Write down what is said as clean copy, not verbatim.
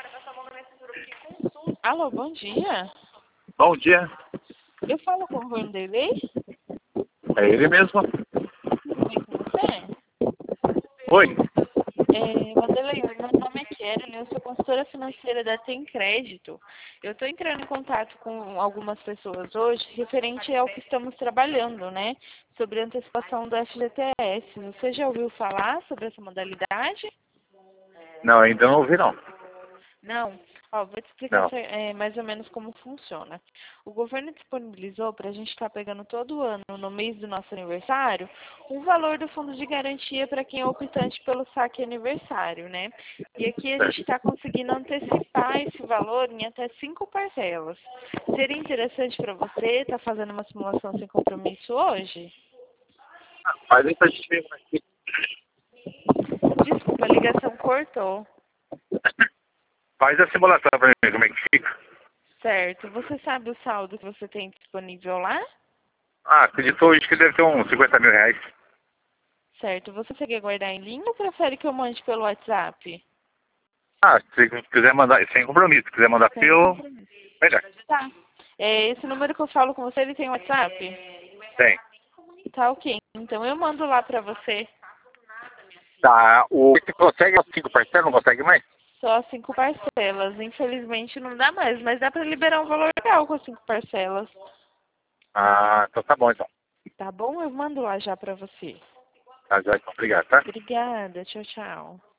Alô, bom dia. Bom dia. Eu falo com o Vanderlei. É ele mesmo. Tudo bem com você? Oi. Vanderlei, meu nome é Keren, eu sou consultora financeira da Tem Crédito. Eu estou entrando em contato com algumas pessoas hoje referente ao que estamos trabalhando, né? Sobre a antecipação do FGTS. Você já ouviu falar sobre essa modalidade? Não, ainda não ouvi não. Não? Ó, vou te explicar Não. mais ou menos como funciona. O governo disponibilizou para a gente estar pegando todo ano, no mês do nosso aniversário, um valor do fundo de garantia para quem é optante pelo saque aniversário, né? E aqui a gente está conseguindo antecipar esse valor em até 5 parcelas. Seria interessante para você estar fazendo uma simulação sem compromisso hoje? Faz aí pra gente ver como é que Desculpa, a ligação cortou. faz a simulação pra mim, como é que fica. Certo. Você sabe o saldo que você tem disponível lá? Ah, acredito hoje que deve ter uns 50 mil reais. Certo. Você quer guardar em linha ou prefere que eu mande pelo WhatsApp? Ah, se quiser mandar, sem compromisso, se quiser mandar Sem pelo, compromisso. melhor. Tá. Esse número que eu falo com você, ele tem WhatsApp? Tem. Tá ok. Então eu mando lá pra você. Tá, você consegue as 5 parcelas, não consegue mais? Só 5 parcelas. Infelizmente não dá mais, mas dá pra liberar um valor legal com as 5 parcelas. Ah, então tá bom então. Tá bom? Eu mando lá já pra você. Tá, já, então, obrigado, tá? Obrigada. Tchau, tchau.